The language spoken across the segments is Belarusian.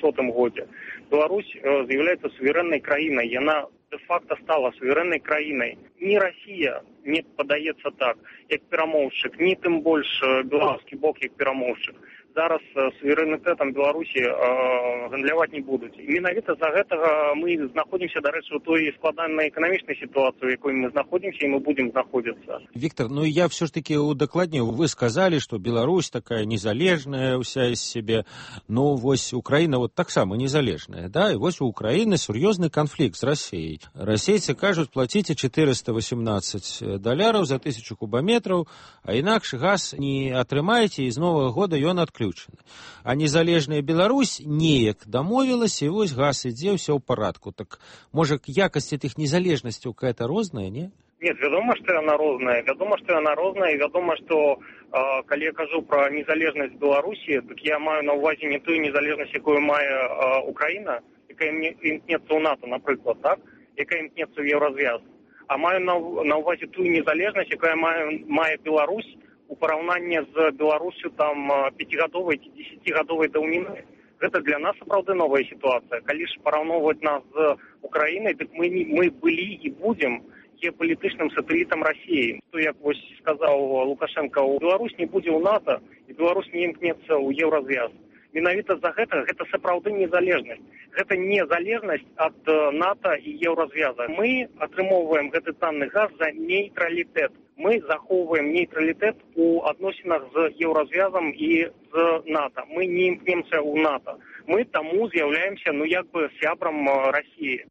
2000 годзе. Беларусь з'яўляецца суверэннай краінай, яна де-факто стала суверэннай краінай. Ні Расія не падаецца так, як перамоўшчык, ні тым больш беларускі бок, як перамоўшчык. Зараз суверэнітэтам Беларусі гандляваць не будуць. І менавіта за гэтага мы знаходзімся, дарэчы, у той складанай эканамічнай сітуацыі, у якой мы знаходзімся, і мы будем знаходзіцца. Виктор, ну я все ж таки удакладню. Вы сказали, что Беларусь такая незалежная уся из себе. Ну, вось Украина вот так само незалежная, да? И вось у Украины серьезный конфликт с Россией. Российцы кажут, платите $418 за 1000 кубометров, а инакше газ не атрымаете, и с Нового года он отключен. А незалежная Беларусь неяк дамовілася, і вось газ ідзе, ўсё ў парадку. Так, можа, якасць тых незалежнасцяў какая-то розная, не? Нет, вядома, што яна розная. І вядома, што калі я кажу пра незалежнасць Беларусі, так я маю на ўвазе не тую незалежнасць, якую мае Украіна, якая імкнецца ў НАТО, напрыклад, так? Якая імкнецца ў Еўразвяз. А маю на ўвазе тую незалежнасць, якая мае Беларусь у параўнанні з Беларусю там 5-гадовай ці 10-гадовай даўніны. Гэта для нас сапраўды новая сітуацыя. Калі ж параўноўваць нас з Украінай, дык мы былі і будзем геапалітычным сатэлітам Расіі. Што, як вось сказаў Лукашенко, Беларусь не будзе ў НАТО, і Беларусь не імкнецца ў Еўразвяз. Менавіта за гэта сапраўды незалежнасць. Гэта незалежнасць ад НАТО і Еўразвяза. Мы атрымоўваем гэты танны газ за нейтралітэт. Мы захоўваем нейтралітэт у адносінах з Еўразвязам і з НАТО. Мы не імкнемся ў НАТО. Мы таму з'яўляемся, сябрам Расіі.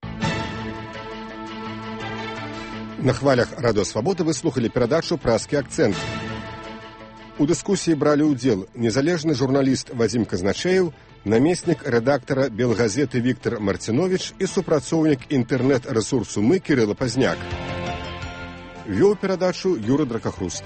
На хвалях Радыё Свабода вы слухали перадачу «Празкі акцэнт». У дыскусіі бралі ўдзел незалежны журналіст Вадзім Казначеев, намеснік рэдактара Белгазеты Віктор Марціновіч і супрацоўнік інтэрнэт-рэсурсу «Мы» Кірыла Пазняк. Вёў перадачу Юры Дракахруст.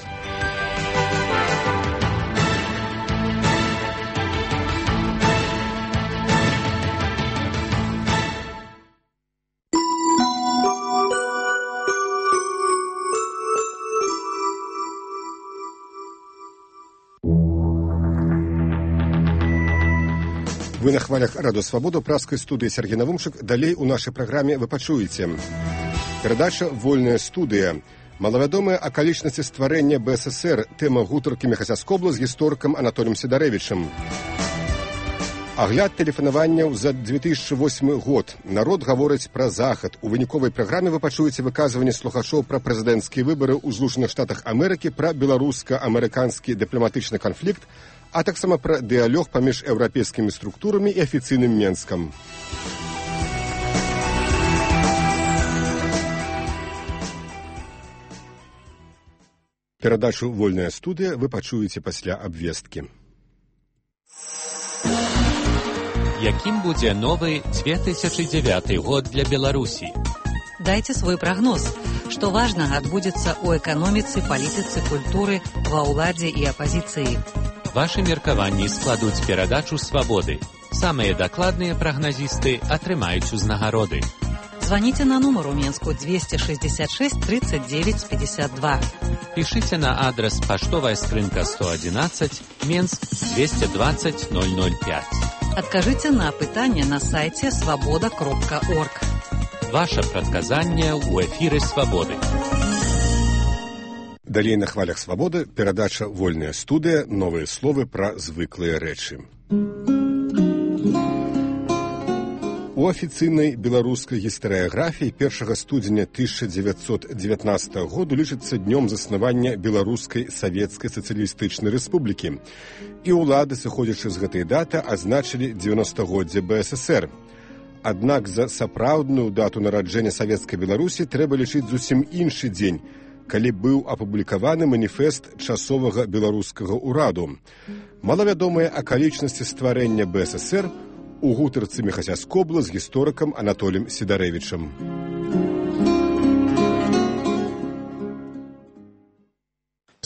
Вы на хвалях Радыё Свабода, празкай студыі Сергей Навумчык. Далей у нашай праграме вы пачуеце. Перадача «Вольная студыя». Малавядомыя акалічнасці стварэння БССР. Тэма гутаркі Міхася Скобла з гісторыкам Анатоліем Сідарэвічам. Агляд тэлефанаванняў за 2008 год. Народ гаворыць пра захад. У выніковай праграме вы пачуеце выказванні слухачоў пра прэзідэнцкія выбары ў Злучаных Штатах Амерыкі, пра беларуска-амерыканскі дыпламатычны канфлікт, а таксама пра дыялог паміж еўрапейскімі структурамі і афіцыйным Менскам. Перадачу «Вольная студыя» вы пачуеце пасля абвесткі. Якім будзе новы 2009 год для Беларусі? Дайце свой прагноз. Што важнага адбудзецца ў эканоміцы, палітыцы, культуры, ва ўладзе і апазіцыі. Вашы меркаванні складуць перадачу «Свабоды». Самыя дакладныя прагназісты атрымаюць узнагароды. Званіце на нумар у Менску 266 39 52. Пішыце на адрас паштовая скрынка 111, Менск 220 005. Адкажыце на пытанне на сайце свабода.орг. Ваша прадказанне ў эфіры «Свабоды». Далей на хвалях Свабоды перадача «Вольная студыя». Новыя словы пра звыклыя рэчы. У афіцыйнай беларускай гістарыяграфіі 1 студзеня 1919 году лічыцца днём заснавання Беларускай Савецкай Сацыялістычнай Рэспублікі. І ўлады, сыходзячы з гэтай даты, азначылі 90-годдзе БССР. Аднак за сапраўдную дату нараджэння Савецкай Беларусі трэба лічыць зусім іншы дзень, калі быў апублікаваны маніфест часовага беларускага ўраду. Малавядомыя акалічнасці стварэння БССР у гутарцы Міхася Скобла з гісторыкам Анатоліем Сідарэвічам. З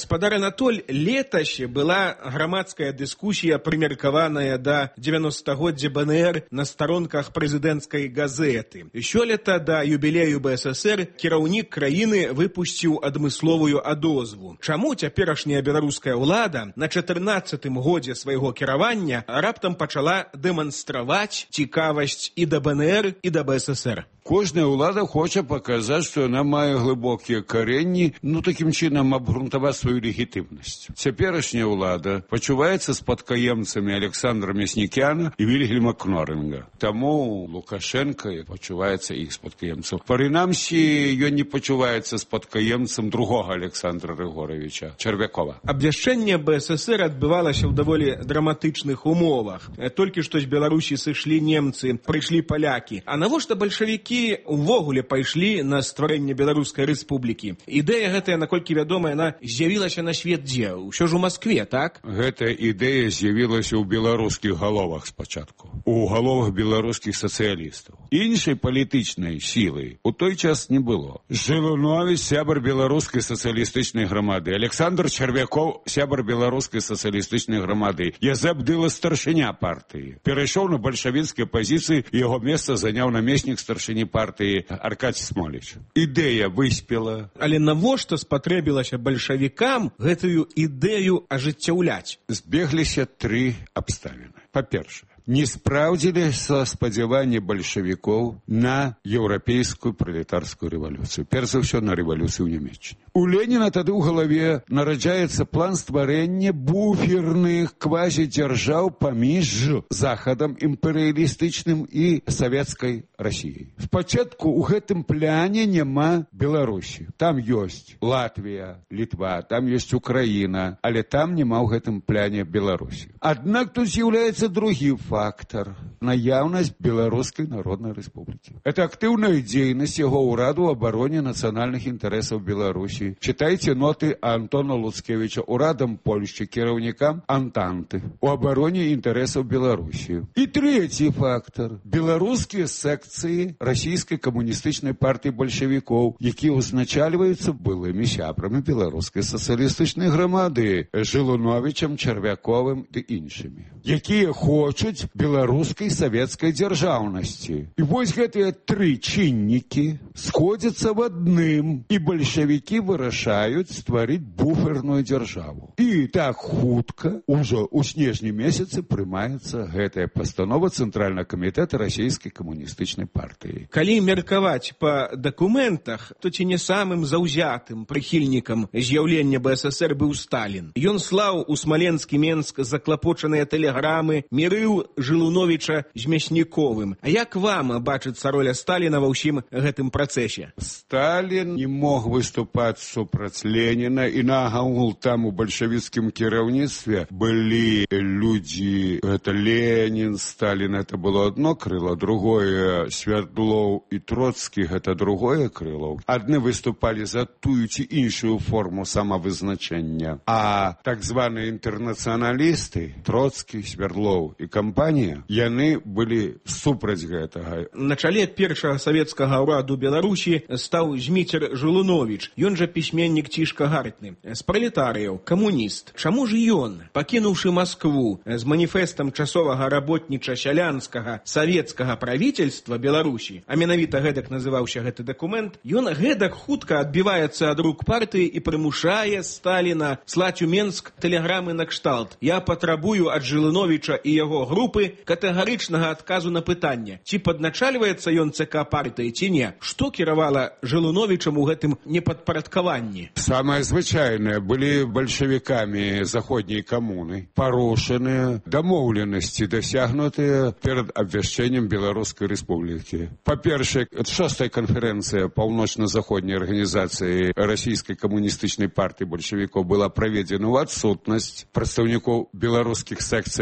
Гаспадар Анатоль, летась была грамадская дыскусія, прымеркаваная да 90-годдзя БНР на старонках прэзідэнцкай газеты. Сёлета да юбілею БССР кіраўнік краіны выпусціў адмысловую адозву. Чаму цяперашняя беларуская ўлада на 14-м годзе свайго кіравання раптам пачала дэманстраваць цікавасць і да БНР, і да БССР? Кожная ўлада хоча паказаць, што яна мае глыбокія каренні, такім чынам абгрунтаваць сваю легітымнасць. Цяперашняя ўлада пачуваецца спадкаемцамі Александра Мяснікяна і Вільгельма Кнорінга. Таму Лукашенко пачуваецца іх спадкаемцам. Прынамсі, ён не пачуваецца спадкаемцам другога Александра Григоровича Чарвякова. Абвяшчэнне БССР адбывалася ў даволі драматычных умовах. Толькі што з Беларусі сышлі немцы, прыйшлі палякі. А навошта бальшавікі увогуле пайшлі на стварэнне Беларускай рэспублікі? Ідэя гэтая, наколькі вядома, яна з'явілася на свет дзе? Усё ж у Маскве, так? Гэтая ідэя з'явілася ў беларускіх галовах спачатку. У галовах беларускіх сацыялістаў. Іншай палітычнай сілы у той час не было. Жылунович, сябар беларускай сацыялістычнай грамады. Александр Чарвяков, сябар беларускай сацыялістычнай грамады. Язэп Дыла, старшыня партыі. Перайшоў на бальшавіцкія пазіцыі, і яго месца заняў намеснік старшыні партыі Аркадзь Смоліч. Ідэя выспела. Але навошта спатрэбілася бальшавікам гэтую ідэю ажыццяўляць? Збегліся тры абставіны. Па-першае, не спраўдзіліся спадзяванні бальшавікоў на еўрапейскую пралетарскую рэвалюцыю. Перш за ўсё, на рэвалюцыю ў Нямеччине. У Леніна тады ў галаве нараджаецца план стварэння буферных квазідзяржаў паміж Захадам імперыялістычным і савецкай Расіяй. Спачатку ў гэтым пляне няма Беларусі. Там ёсць Латвія, Літва, там ёсць Украіна, але там няма ў гэтым пляне Беларусі. Аднак тут з'яўляецца другі фактор – наяўнасць Беларускай Народнай Рэспублікі. Это актыўная дзейнасць яго ўраду ў абароне нацыянальных інтарэсаў Беларусі. Читайте ноты Антона Луцкевича урадам Польшчы, кіраўнікам Антанты у абароне інтарэсаў Беларусі. І трэці фактор – беларускія секцыі расійскай камуністычнай партыі бальшавікоў, якія узначальваюцца былымі сябрамі беларускай сацыялістычнай грамады Жылуновичам, Чарвяковым і іншымі, якія хочуць беларускай савецкай дзяржаўнасці. І вось гэтыя тры чыннікі сходзяцца в адным, і бальшавікі вырашаюць стварыць буферную дзяржаву. І так хутка, ужо ў снежні месяцы, прымаецца гэтая пастанова Цэнтральнага камітэта расійскай камуністычнай партыі. Калі меркаваць па дакументах, то ці не самым заўзятым прыхільнікам з'яўлення БССР быў Сталін. Ён слаў у Смаленскі Менск заклапочаныя тэлеграмы, мірыў Жылуновича з Мясніковым. А як вам бачыцца роля Сталіна ва ўсім гэтым працэсе? Сталін не мог выступаць супраць Леніна, і нагагул там у бальшавіцкім кіраўніцтве былі людзі, гэта Ленін, Сталін, это было одно крыло, другое Свердлоў і Троцкі, гэта другое крыло. Адны выступалі за тую ці іншую форму самавызначэння, а так званыя інтэрнацыяналісты, Троцкі, Свердлоў і кампанія, яны былі супраць гэтага. На чале першага савецкага ўраду Беларусі стаў Зміцер Жылунович. Ён жа пісьменнік цішка гартны. З пралетарыяў, камуніст. Чаму ж ён, пакінуўшы Маскву з маніфестам часовага работніча-сялянскага савецкага правительства Беларусі, а менавіта гэтак называўся гэты дакумент, ён гэтак хутка адбіваецца ад рук партыі і прымушае Сталіна слаць у Менск тэлеграмы на кшталт: «Я патрабую ад Жылуновича і яго групы катэгарычнага адказу на пытанне, ці падначальваецца ён ЦК партыі, ці не. Што кіравала Жылуновичам у гэтым непадпарадкаванні?» Самае звычайнае, былі бальшавікамі заходняй камуны парушаныя дамоўленасці, дасягнутыя перад абвяшчэннем Беларускай Рэспублікі. Па-першае, 6-я канферэнцыя паўночна-заходняй арганізацыі расійскай камуністычнай партыі бальшавікоў была праведзена ў адсутнасць прадстаўнікоў беларускіх секцыяў РКП.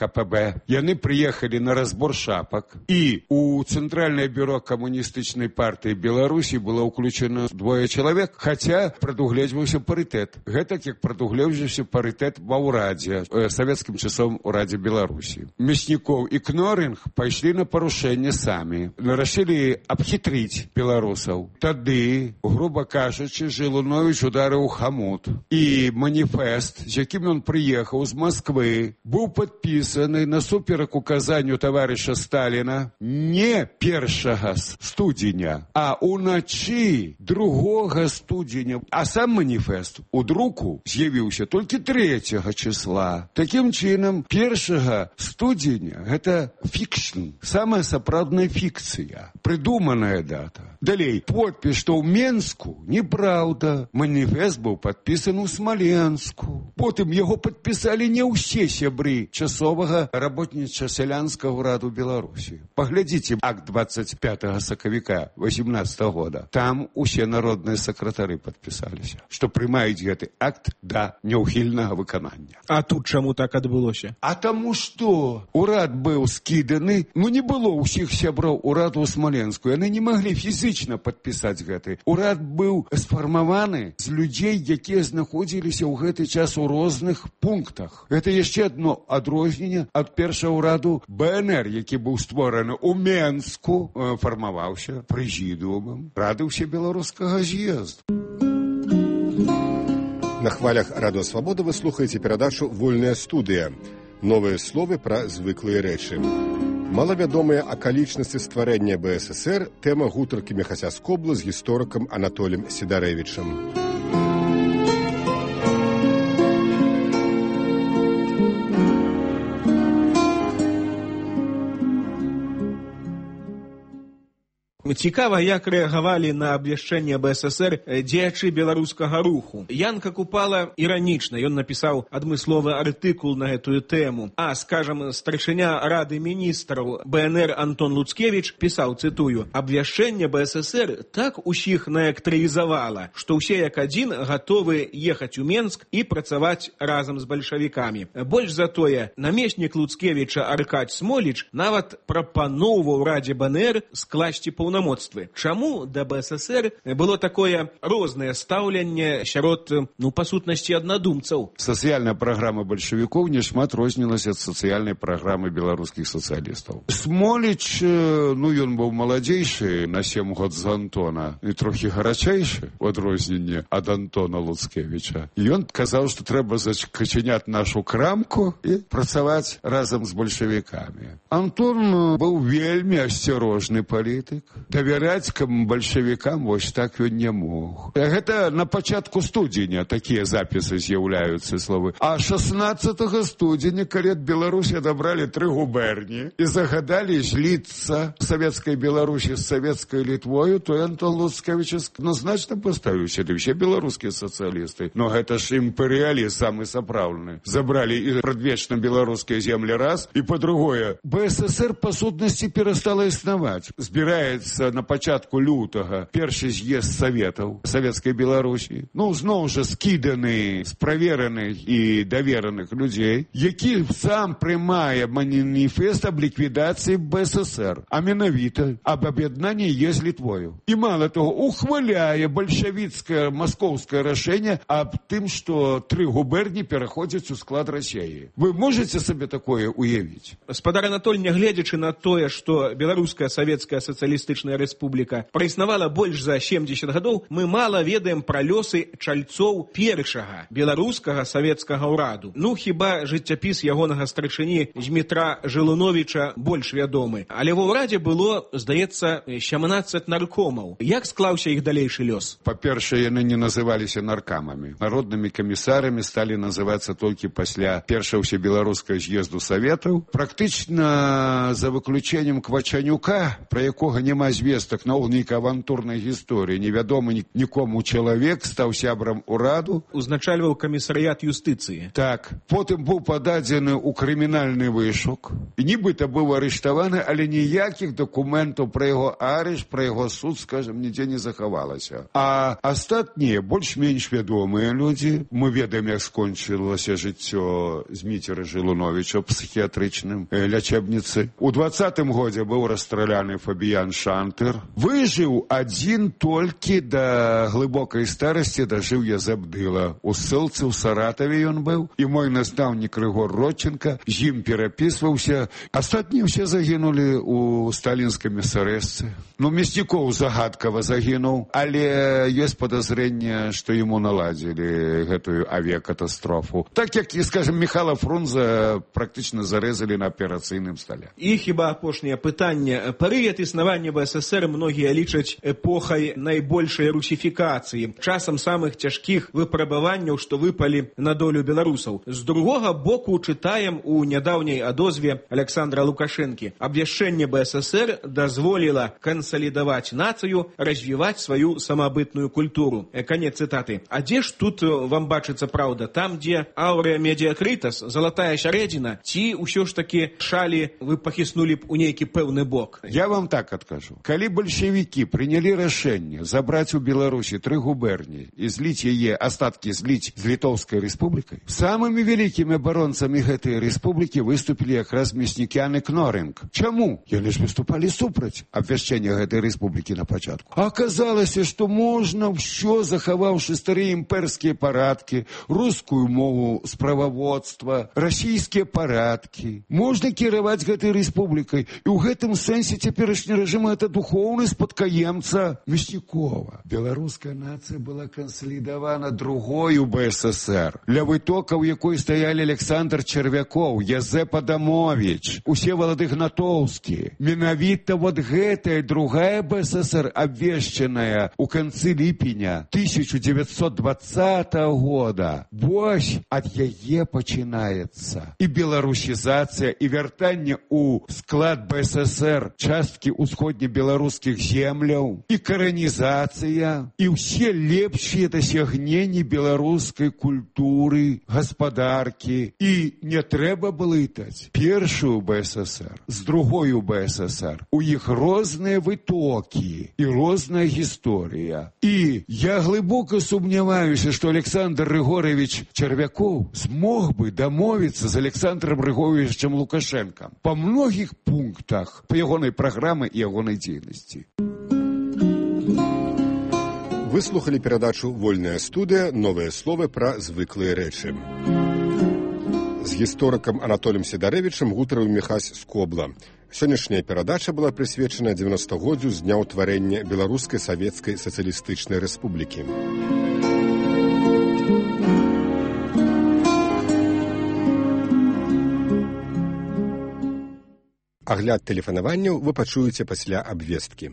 КПБ. Яны прыехалі на разбор шапак. І у Цэнтральнае бюро камуністычнай партыі Беларусі было ўключена 2 чалавек, хаця прадугледжваўся парытэт. Гэтак, як прадугледжваўся парытэт ва ўрадзе, савецкім часом урадзе Беларусі. Мяснікоў і Кноринг пайшлі на парушэнне самі. Рашылі абхітрыць беларусаў. Тады, груба кажучы, Жылуновіч ударыў хамут. І маніфест, з якім ён прыехаў з Москвы, быў падпісаны насуперак указанню таварыша Сталіна не 1 студзеня, а уначы 2 студзеня. А сам маніфест у друку з'явіўся толькі 3 числа. Такім чынам, 1 студзеня гэта фікшн, самая сапраўдная фікцыя, прыдуманая дата. Далей, подпіс, што ў Менску, неправда. Маніфест быў падпісаны ў Смаленску. Потым яго падпісалі не ўсе сябры часовага работніча-сялянскага ўраду Беларусі. Паглядзіце акт 25 сакавіка 18 года. Там усе народныя сакратары падпісаліся, што прымаюць гэты акт да няўхільнага выканання. А тут чаму так адбылося? А таму што урад быў скіданы, не было ўсіх сяброў ураду ў Смаленску. Яны не маглі фізічна падпісаць гэты. Урад быў сфармаваны з людзей, якія знаходзіліся ў гэты час у розных пунктах. Гэта яшчэ адно адрозненне ад першага ўраду БНР, які быў створаны ў Менску, фармаваўся прэзідыумам Рады ўсебеларускага з'езду. На хвалях Радыё Свабода вы слухаеце перадачу «Вольная студыя». Новыя словы пра звыклыя рэчы. Малавядомыя акалічнасці стварэння БССР – тэма гутаркі Міхася Скобла з гісторыкам Анатолем Сідарэвічам. Цікава, як рэагавалі на абвяшчэнне БССР дзеячы беларускага руху. Янка Купала іранічна, ён напісаў адмысловы артыкул на гэтую тэму. А, скажам, старшыня Рады міністраў БНР Антон Луцкевіч пісаў, цытую, «Абвяшчэнне БССР так усіх наэлектрызавала, што ўсе як адзін гатовы ехаць у Менск і працаваць разам з бальшавікамі. Больш за тое, намеснік Луцкевіча Аркадзь Смоліч нават прапаноўваў Радзе БНР скласці паўнамоцтвы. Чаму да БССР было такое рознае стаўленне сярод, па сутнасці, аднадумцаў? Сацыяльная праграма бальшавікоў нешмат рознілася ад сацыяльнай праграмы беларускіх сацыялістаў. Смоліч, ён быў маладзейшы на 7 год з Антона і трохі гарачэйшы у адрозненне ад Антона Луцкевіча. Ён казаў, што трэба зачыняць нашу крамку і працаваць разам з бальшавікамі. Антон быў вельмі асцярожны палітык. Давяраць бальшавікам вось так ён не мог. Гэта на пачатку студзеня такія запісы з'яўляюцца словы. А 16 студзеня, калі ад Беларусі адабралі 3 губерні і загадалі зліцца савецкай Беларусі з савецкай Літвою, то Антон Луцкевіч значна паставіў сюды ўсе беларускія сацыялісты. Но гэта ж імперыялізм самы сапраўдны. Забралі і прадвечна беларускія землі раз, і па-другое, БССР па сутнасці перастала існаваць. Збіраецца на пачатку лютага першы з'езд саветаў савецкай Беларусі. Зноў жа скіданы з правераных і давераных людзей, які сам прымае маніфест аб ліквідацыі БССР, а менавіта аб аб'яднанні з Літвою. І мала таго, ухваляе бальшавіцкае маскоўскае рашэнне аб тым, што 3 губерні пераходзяць у склад Расіі. Вы можаце сабе такое уявіць? Спадар Анатоль, нягледзячы на тое, што беларуская савецкая сацыялістычная рэспубліка праіснавала больш за 70 гадоў, мы мала ведаем пра лёсы чальцоў першага беларускага савецкага ўраду. Хіба жыццяпіс ягонага старшыні Змітра Жылуновіча больш вядомы. Але ва ўрадзе было, здаецца, 17 наркомаў. Як склаўся іх далейшы лёс? Па-першае, яны не называліся наркамамі. Народнымі камісарамі сталі называцца толькі пасля першага ўсебеларускага з'езду саветаў. Практычна за выключэннем Квачанюка, пра якога няма звестак, наогул нейкай авантурнай гісторыі. Невядомы нікому чалавек стаў сябрам ураду. Узначальваў камісарыят юстыцыі. Так. Потым быў пададзены ў крымінальны вышук. І нібыта быў арыштаваны, але ніякіх дакументаў пра яго арышт, пра яго суд, скажам, нідзе не захавалася. А астатнія, больш-менш вядомыя людзі, мы ведаем, як скончылася жыццё Зміцера Жылуновіча ў псіхіятрычным лячэбніцы. У 20-м годзе быў расстраляны Фабіян Шантер. Выжыў адзін толькі да глыбокай старасці, дажыў Язэп Дыла. У ссылцы ў Саратаве ён быў, і мой настаўнік Рыгор Родченко з ім перапісваўся. Астатнія ўсе загінулі ў сталінскай мясарэзцы. Мяснікоў загадкава загінуў, але ёсць падазрэнне, што яму наладзілі гэтую авіякатастрофу. Так як, скажем, Михайла Фрунзе практычна зарэзалі на аперацыйным стале. І хіба апошняе пытанне. Перыяд існавання БССР многія лічаць эпохай найбольшай русіфікацыі, часам самых цяжкіх выпрабаванняў, што выпалі на долю беларусаў. З другога боку чытаем у нядаўняй адозве Александра Лукашэнкі. Абвяшчэнне БССР дазволіла кансалідаваць нацыю, развіваць сваю самабытную культуру. Канец цытаты. А дзе ж тут вам бачыцца праўда? Там, дзе ауrea медиакритас, залатая сярэдзіна, ці ўсё ж такі шалі вы пахіснулі б у нейкі пэўны бок? Я вам так адкажу. Калі бальшавікі прынялі рашэнне забраць у Беларусі 3 губерні і зліць яе, астаткі зліць з Літоўскай рэспублікай, самымі вялікімі абаронцамі гэтай рэспублікі выступілі якраз Мяснікян і Кнорынг. Чаму? Яны ж выступалі супраць абвяшчэння гэтай рэспублікі на пачатку. А аказалася, што можна ўсё, захаваўшы старыя імперскія парадкі, рускую мову справаводства, расійскія парадкі. Можна кіраваць гэтай рэспублікай. І ў гэтым сэнсе цяперашні рэжым — гэта духоўны спадкаемца Мяснікова. Беларуская нацыя была кансалідавана другою БССР, ля вытокаў якой стаялі Александр Чарвякоў, Язэп Адамовіч, Усевалад Ігнатоўскі. Менавіта вот гэтая другая БССР, абвешчаная ў канцы ліпеня 1920 года, вось ад яе пачынаецца і беларусізацыя, і вяртанне ў склад БССР часткі ўсходнебеларускіх земляў, і каранізацыя, і ўсе лепшыя дасягненні беларускай культуры, гаспадаркі. І не трэба блытаць першую БССР з другою БССР. У іх розныя вытокі і розная гісторыя. І я глыбока сумняваюся, што Александр Григорович Чарвякоў смог бы дамовіцца з Александром Григоровичем Лукашенком па многіх пунктах па ягонай праграмы і ягонай дзейнасці. Вы слухали перадачу «Вольная студыя. Новыя словы пра звыклыя рэчы». З гісторыкам Анатоліем Сідарэвічам гутарыў Міхась Скобла. Сённяшняя перадача была прысвечана 90-годдзю з дня ўтварэння Беларускай Савецкай Сацыялістычнай Рэспублікі. Агляд тэлефанаванняў вы пачуеце пасля абвесткі.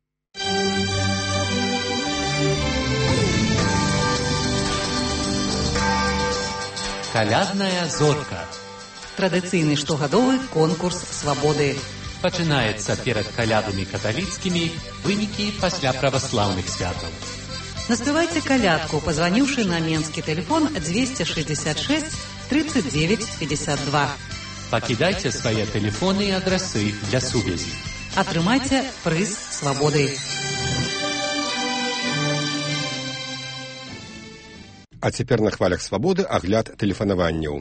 Калядная зорка. Традыцыйны штогадовы конкурс свабоды. Пачынаецца перад калядамі каталіцкімі, вынікі пасля праваслаўных святаў. Наспявайце калядку, пазваніўшы на менскі тэлефон 266 39 52. Пакідайце свае тэлефоны і адрасы для сувязі. Атрымайце прыз свабоды. А цяпер на хвалях свабоды агляд тэлефанаванняў.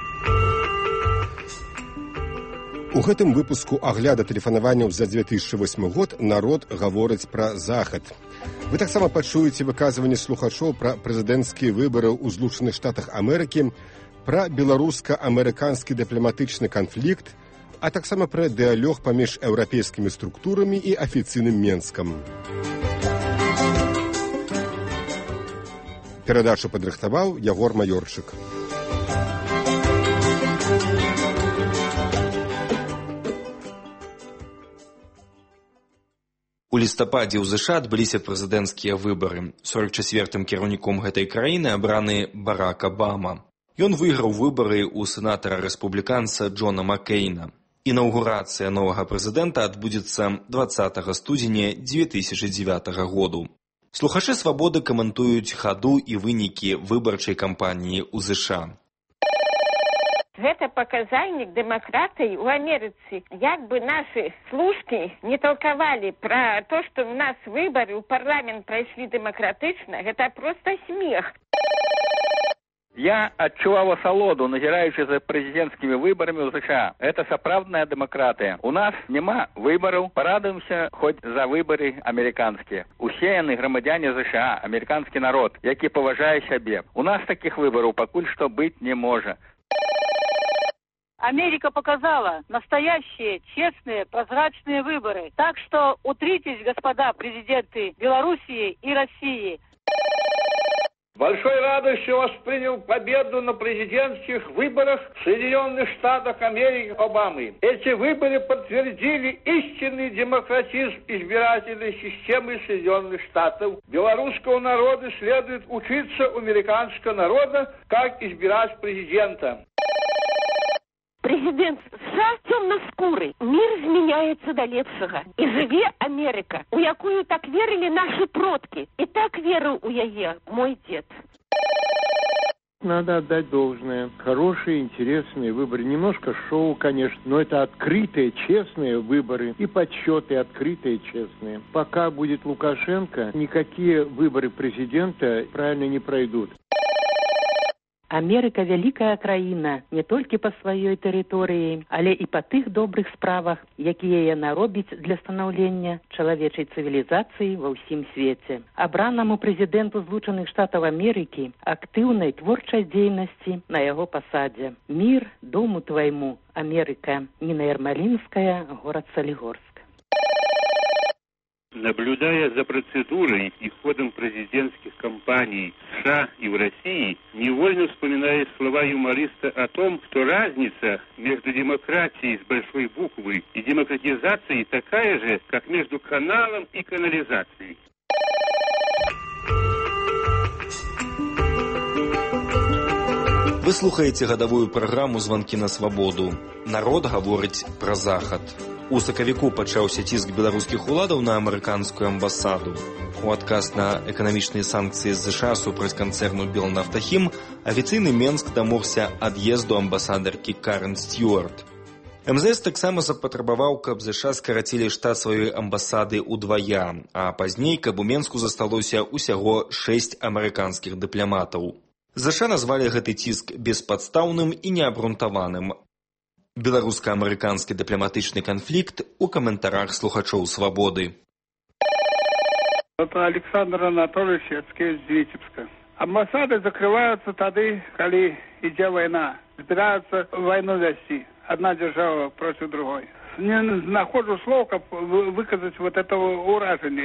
У гэтым выпуску агляда тэлефанаванняў за 2008 год народ гаворыць пра захад. Вы таксама пачуеце выказванні слухачоў пра прэзідэнцкія выбары ў Злучаных Штатах Амерыкі, пра беларуска-амерыканскі дыпламатычны канфлікт, а таксама пра дыялог паміж еўрапейскімі структурамі і афіцыйным Менскам. Перадачу падрыхтаваў Ягор Маёрчык. У лістападзе ў ЗША адбыліся прэзідэнцкія выбары. 44-м кіраўніком гэтай краіны абраны Барак Абама. Ён выйграў выбары ў сенатара-рэспубліканца Джона Маккейна. Інаўгурацыя новага прэзідэнта адбудзецца 20 студзеня 2009 году. Слухачы «Свабоды» каментуюць хаду і вынікі выбарчай кампаніі ў ЗША. Гэта паказальнік дэмакратыі ў Амерыцы. Як бы нашы служкі не толкавалі пра то, што ў нас выбары ў парламент прайшлі дэмакратычна, гэта проста смех. Я адчуваў асалоду, назіраючы за прэзідэнцкімі выбарамі ў ЗША. Это сапраўдная дэмакратыя. У нас няма выбараў, парадуемся хоць за выбары амерыканскія. Усе яны грамадзяне ЗША, амерыканскі народ, які паважае сябе. У нас такіх выбараў пакуль што быць не можа. Америка показала настоящие, честные, прозрачные выборы. Так что утритесь, господа президенты Белоруссии и России. Большой радостью воспринял победу на президентских выборах в Соединенных Штатах Америки Обамы. Эти выборы подтвердили истинный демократизм избирательной системы Соединенных Штатов. Белорусскому народу следует учиться у американского народа, как избирать президента. Президент США темноскурый. Мир змяняецца да лепшага. І жыве Америка, у якую так верили наши продки. И так верил у яе мой дед. Надо отдать должное. Хорошие, интересные выборы. Немножко шоу, конечно, но это открытые, честные выборы. И подсчеты открытые, честные. Пока будет Лукашенко, никакие выборы президента правильно не пройдут. Амерыка вялікая краіна не толькі па сваёй тэрыторыі, але і па тых добрых справах, якія яна робіць для станаўлення чалавечай цывілізацыі ва ўсім свеце. Абранаму прэзідэнту Злучаных Штатаў Амерыкі актыўнай творчай дзейнасці на яго пасадзе. Мир дому твайму, Америка. Нина Ермолинская, город Солигорск. Наблюдая за процедурой и ходом президентских кампаний в США и в России, невольно вспоминаю слова юмориста о том, что разница между демократией с большой буквы и демократизацией такая же, как между каналом и канализацией. Вы слухаеце гадавую праграму «Званкі на свабоду». Народ гаворыць пра захад. У сакавіку пачаўся ціск беларускіх уладаў на амерыканскую амбасаду. У адказ на эканамічныя санкцыі з ЗША супраць канцэрну «Белнафтахім» афіцыйны Менск дамогся ад'езду амбасадаркі Карен Стюарт. МЗС таксама запатрабаваў, каб ЗША скарацілі штат сваёй амбасады ўдвая, а пазней, каб у Менску засталося ўсяго 6 амерыканскіх дыпламатаў. ЗША назвалі гэты ціск беспадстаўным і неабрунтаваным. Беларуска-амерыканскі дыпламатычны канфлікт у каментарах слухачоў «Свабоды». Это Александр Анатольевич Яцкевич з Витебска. Амбасады закрываются тады, калі ідзе война. Збираются войну вести. Одна держава против другой. Не находжу слов, как выказать вот этого уражения.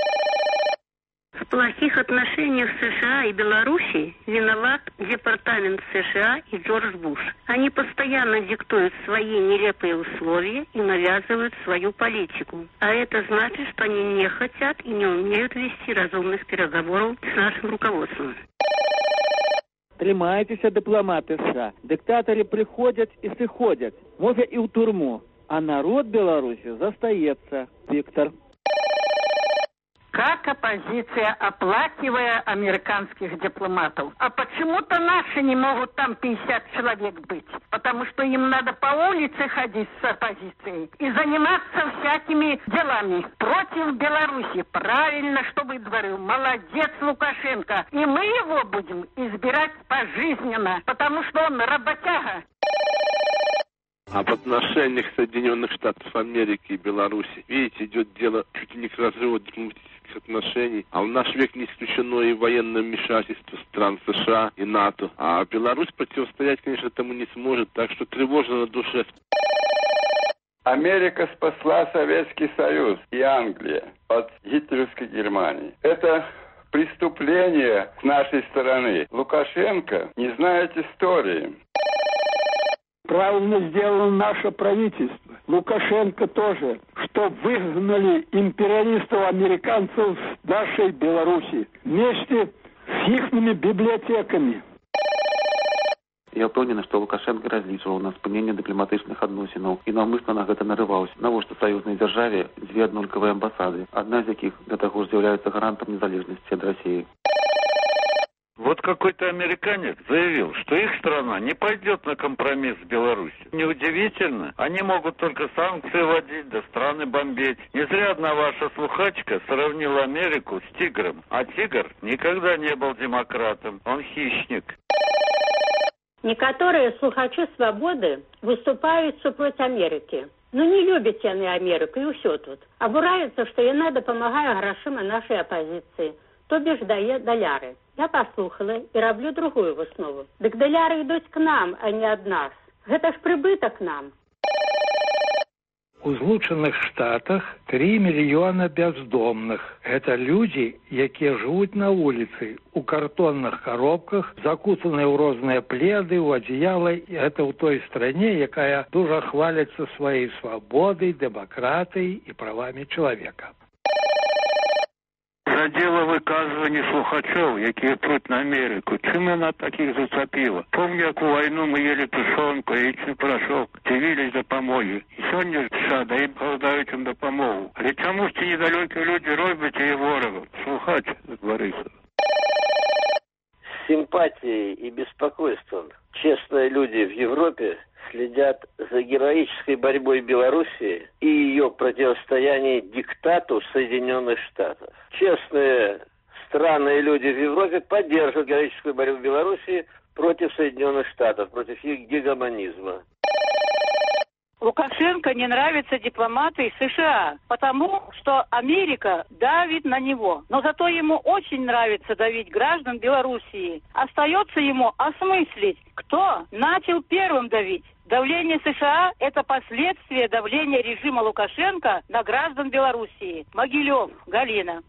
В плохих отношениях США и Беларуси виноват Департамент США и Джордж Буш. Они постоянно диктуют свои нелепые условия и навязывают свою политику. А это значит, что они не хотят и не умеют вести разумных переговоров с нашим руководством. Трымайтеся, дыпламаты США. Диктаторы приходят и сыходят. Может и в турму. А народ Беларуси застаецца. Виктор. Как оппозиция, оплакивая американских дипломатов. А почему-то наши не могут там 50 человек быть. Потому что им надо по улице ходить с оппозицией и заниматься всякими делами против Беларуси. Правильно, что вы говорили. Молодец, Лукашенко. И мы его будем избирать пожизненно, потому что он работяга. Об отношениях Соединенных Штатов Америки и Беларуси. Видите, идет дело чуть ли не к разрыву дипломатических отношений. А в наш век не исключено и военное вмешательство стран США и НАТО. А Беларусь противостоять, конечно, этому не сможет, так что тревожно на душе. Америка спасла Советский Союз и Англия от гитлеровской Германии. Это преступление с нашей стороны. Лукашенко не знает истории. Правильно сделало наше правительство. Лукашенко тоже, что выгнали империалистов-американцев с нашей Беларуси вместе с ихними библиотеками. Я ўпэўнены, што Лукашенко разлічваў на спыненне дыпламатычных адносінаў і наўмысна на гэта нарываўся. Навошта саюзнай дзяржаве дзве аднолькавыя амбасады, адна з якіх для таго ж з'яўляецца гарантам незалежнасці ад России. Вот какой-то американец заявил, что их страна не пойдет на компромисс с Беларусью. Неудивительно, они могут только санкции вводить, да страны бомбить. Не зря одна ваша слухачка сравнила Америку с тигром. А тигр никогда не был демократом, он хищник. Некоторые слухачи свободы выступают супроть Америки. Ну не любят яны Америку и все тут. Обураются, что яна допомагае грошима нашей оппозиции. То бишь дае даляры. Я послухала и роблю другую выснову. Дык даляры идут к нам, а не от нас. Это ж прибыток нам. У Злучаных Штатах 3 мільёна бяздомных. Это люди, якія жывуць на улицы, у картонных коробках, закутаныя ў розныя пледы, у адзеялы. Это ў той стране, якая дуже хвалится своей свободой, демократией и правами человека. Задела выказывание слухачов, якія прут на Америку. Чым она таких зацепила? Помню, як у войну мы ели тушенку, яичный порошок, дивились допомоги. И сегодня США дают голодаючим допомогу. Але чому ж ці недалекі люди роблять і ворогов? Слухач Борисов. С симпатией и беспокойством честные люди в Европе следят за героической борьбой Белоруссии и ее противостояние диктату Соединенных Штатов. Честные страны и люди в Европе поддерживают героическую борьбу Белоруссии против Соединенных Штатов, против их гегемонизма. Лукашенко не нравятся дипломаты США, потому что Америка давит на него. Но зато ему очень нравится давить граждан Белоруссии. Остается ему осмыслить, кто начал первым давить. Давление США – это последствие давления режима Лукашенко на граждан Белоруссии. Могилев, Галина.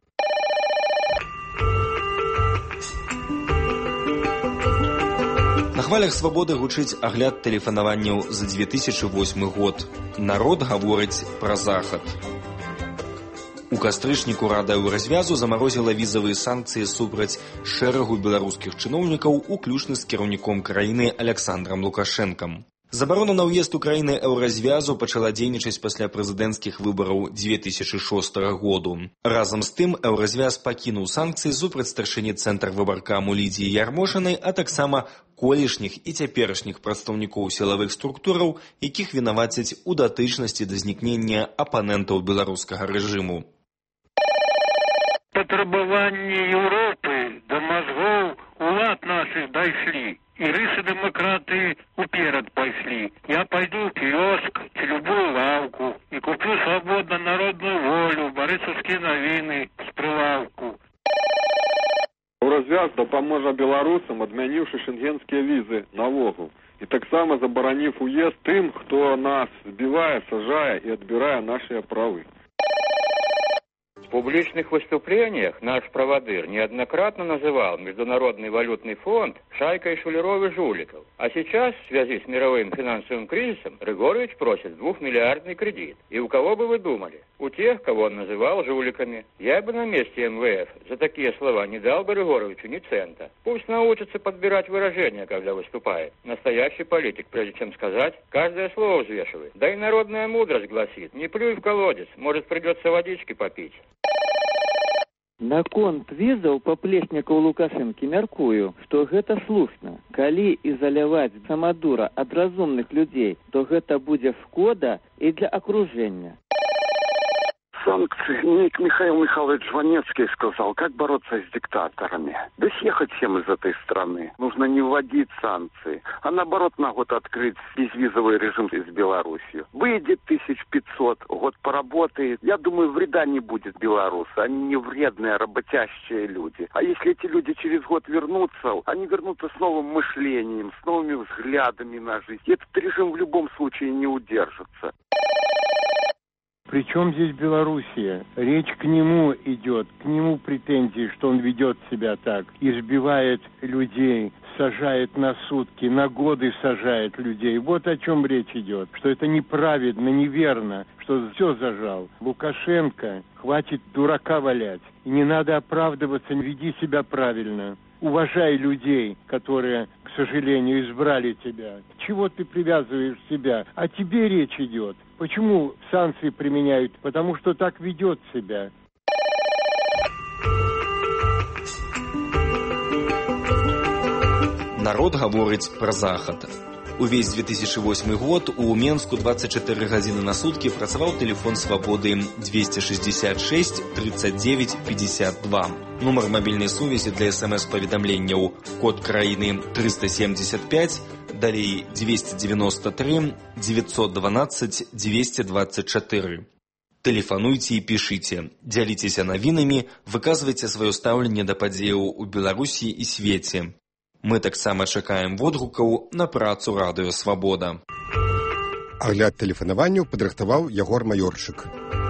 На хвалях свабоды гучыць агляд тэлефанаванняў за 2008 год. Народ гаворыць пра захад. У кастрычніку Рада Еўразвязу замарозіла візавыя санкцыі супраць шэрагу беларускіх чыноўнікаў, уключна з кіраўніком краіны Александрам Лукашэнкам. Забарона на ўезд Украіны Еўразвязу пачала дзейнічаць пасля прэзідэнцкіх выбараў 2006 году. Разам з тым Еўразвяз пакінуў санкцыі супраць старшыні цэнтрвыбаркаму Лідзіі Ярмошынай, а таксама колішніх і цяперашніх прадстаўнікоў сілавых структураў, якіх вінавацяць у датычнасці да знікнення апанентаў беларускага рэжыму. Патрабаванні Еўропы да мазгоў улад нашых дайшлі. И рысы демократы уперед пошли. Я пойду в киоск, в любую лавку и куплю свободно народную волю, Борисовские новины с прилавку. Еўразвяз дапаможа беларусам, адмяніўшы шенгенскія візы навогул. І таксама забараніў уезд тым, хто нас збівае, сажае и адбірае наши правы. В публичных выступлениях наш проводыр неоднократно называл Международный валютный фонд шайкой шулеров и жуликов. А сейчас, в связи с мировым финансовым кризисом, Григорьевич просит 2-миллиардный кредит. И у кого бы вы думали? У тех, кого он называл жуликами. Я бы на месте МВФ за такие слова не дал бы Григорьевичу ни цента. Пусть научится подбирать выражения, когда выступает. Настоящий политик, прежде чем сказать, каждое слово взвешивает. Да и народная мудрость гласит: не плюй в колодец, может придется водички попить. Наконт візаў паплечнікаў Лукашэнкі мяркую, што гэта слушна. Калі ізаляваць самадура ад разумных людзей, то гэта будзе шкода і для акружэння. Санкции. Михаил Михайлович Жванецкий сказал, как бороться с диктаторами. Да съехать всем из этой страны. Нужно не вводить санкции, а наоборот на год открыть безвизовый режим с Беларусью. Выйдет 1500, год поработает. Я думаю, вреда не будет белорусы. Они не вредные, работящие люди. А если эти люди через год вернутся, они вернутся с новым мышлением, с новыми взглядами на жизнь. И этот режим в любом случае не удержится. Причем здесь Белоруссия? Речь к нему идет, к нему претензии, что он ведет себя так, избивает людей, сажает на сутки, на годы сажает людей. Вот о чем речь идет, что это неправедно, неверно, что все зажал. Лукашенко, хватит дурака валять, и не надо оправдываться, веди себя правильно. уважай людей, которые, к сожалению, избрали тебя. Чего ты привязываешь себя? О тебе речь идет. Почему санкции применяют? Потому что так ведет себя. Народ гаворыць пра захад. Увесь 2008 год у Менску 24 гадзіны на суткі працаваў тэлефон свабоды 266 39 52. Нумар мабільнай сувязі для смс-паведамленняў код краіны 375, далей 293 912 224. Тэлефануйце і пішыце, дзяліцеся навінамі, выказвайце сваё стаўленне да падзеяў у Беларусі і свеце. Мы таксама чакаем водгукаў на працу радыё «Свабода». Агляд тэлефанаванняў падрыхтаваў Ягор Маёрчык.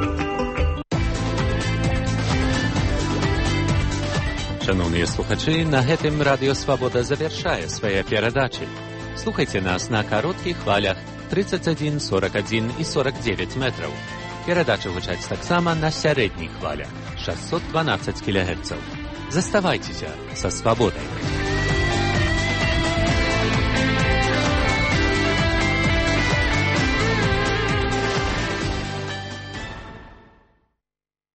Шановныя слухачы, на гэтым радыё «Свабода» завяршае свае перадачы. Слухайце нас на кароткіх хвалях 31, 41 і 49 метраў. Перадачы гучаць таксама на сярэдніх хвалях 612 кГц. Заставайцеся са «Свабодай».